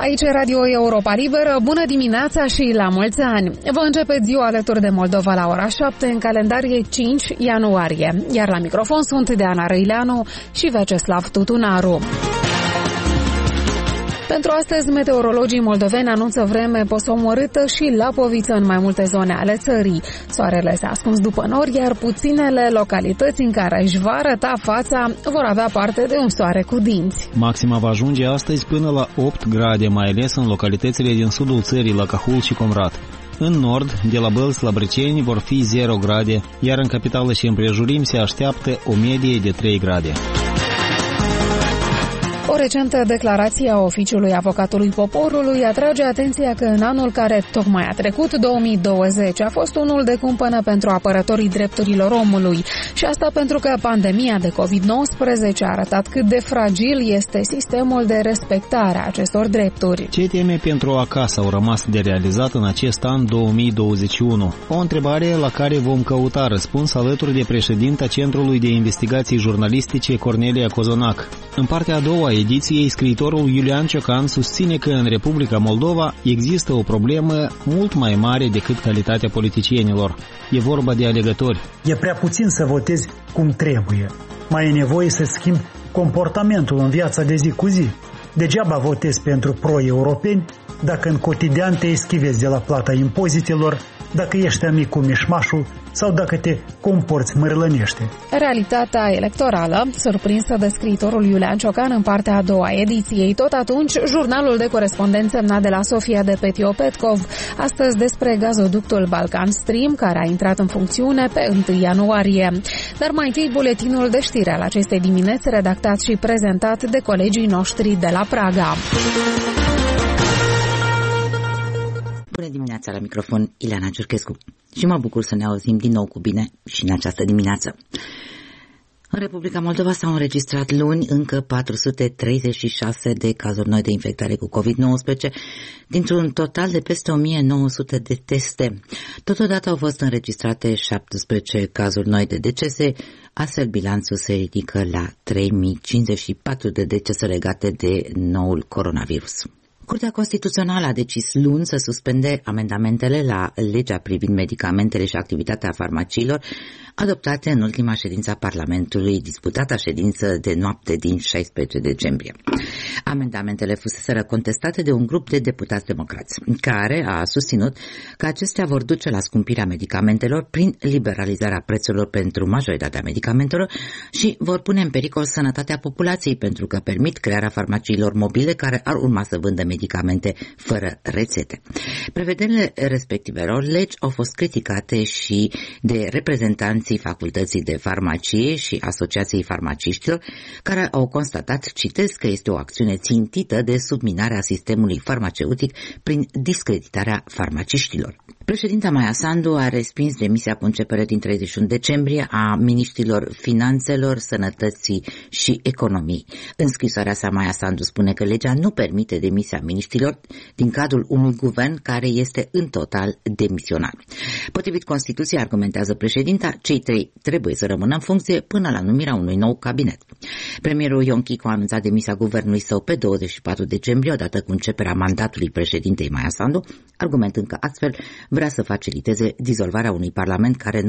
Aici e Radio Europa Liberă. Bună dimineața și la mulți ani! Vă începeți ziua alături de Moldova la ora 7, în calendar e 5 ianuarie. Iar la microfon sunt Deana Răileanu și Vyacheslav Tutunaru. Pentru astăzi, meteorologii moldoveni anunță vreme posomorâtă și lapoviță în mai multe zone ale țării. Soarele se ascuns după nori, iar puținele localități în care își va arăta fața vor avea parte de un soare cu dinți. Maxima va ajunge astăzi până la 8 grade, mai ales în localitățile din sudul țării, la Cahul și Comrat. În nord, de la Bălți la Brăceni, vor fi 0 grade, iar în capitală și împrejurim se așteaptă o medie de 3 grade. O recentă declarație a Oficiului Avocatului Poporului atrage atenția că în anul care tocmai a trecut, 2020, a fost unul de cumpănă pentru apărătorii drepturilor omului. Și asta pentru că pandemia de COVID-19 a arătat cât de fragil este sistemul de respectare a acestor drepturi. Ce teme pentru acasă au rămas de realizat în acest an 2021? O întrebare la care vom căuta răspuns alături de președinta Centrului de Investigații Jurnalistice, Cornelia Cozonac. În partea a doua ediției, scriitorul Iulian Ciocan susține că în Republica Moldova există o problemă mult mai mare decât calitatea politicienilor. E vorba de alegători. E prea puțin să votezi cum trebuie. Mai e nevoie să schimbi comportamentul în viața de zi cu zi. Degeaba votezi pentru pro-europeni dacă în cotidian te eschivezi de la plata impozitelor, dacă ești amic cu mișmașul sau dacă te comporți mărlănește. Realitatea electorală, surprinsă de scriitorul Iulian Ciocan în partea a doua ediției. Tot atunci, jurnalul de corespondență semnat de la Sofia de Petio-Petkov, astăzi despre gazoductul Balkan Stream, care a intrat în funcțiune pe 1 ianuarie. Dar mai întâi buletinul de știri al acestei dimineți, redactat și prezentat de colegii noștri de la Praga. Bună dimineața, la microfon Ileana Cerchescu și mă bucur să ne auzim din nou cu bine și în această dimineață. În Republica Moldova s-au înregistrat luni încă 436 de cazuri noi de infectare cu COVID-19, dintr-un total de peste 1900 de teste. Totodată au fost înregistrate 17 cazuri noi de decese, astfel bilanțul se ridică la 3054 de decese legate de noul coronavirus. Curtea Constituțională a decis luni să suspende amendamentele la legea privind medicamentele și activitatea farmaciilor adoptate în ultima ședință a Parlamentului, disputata ședință de noapte din 16 decembrie. Amendamentele fuseseră contestate de un grup de deputați democrați, care a susținut că acestea vor duce la scumpirea medicamentelor prin liberalizarea prețurilor pentru majoritatea medicamentelor și vor pune în pericol sănătatea populației pentru că permit crearea farmaciilor mobile care ar urma să vândă medicamente fără rețete. Prevederile respectivelor legi au fost criticate și de reprezentanții Facultății de Farmacie și Asociației Farmaciștilor, care au constatat, citesc, că este o acțiune țintită de subminare a sistemului farmaceutic prin discreditarea farmaciștilor. Președinta Maia Sandu a respins demisia cu începere din 31 decembrie a miniștrilor Finanțelor, Sănătății și Economiei. În scrisoarea sa, Maia Sandu spune că legea nu permite demisia miniștrilor din cadrul unui guvern care este în total demisionar. Potrivit Constituției, argumentează președinta, cei trei trebuie să rămână în funcție până la numirea unui nou cabinet. Premierul Ion Chicu a anunțat demisia guvernului său pe 24 decembrie, odată cu începerea mandatului președintei Maia Sandu, argumentând că astfel vrea să faciliteze dizolvarea unui parlament care nu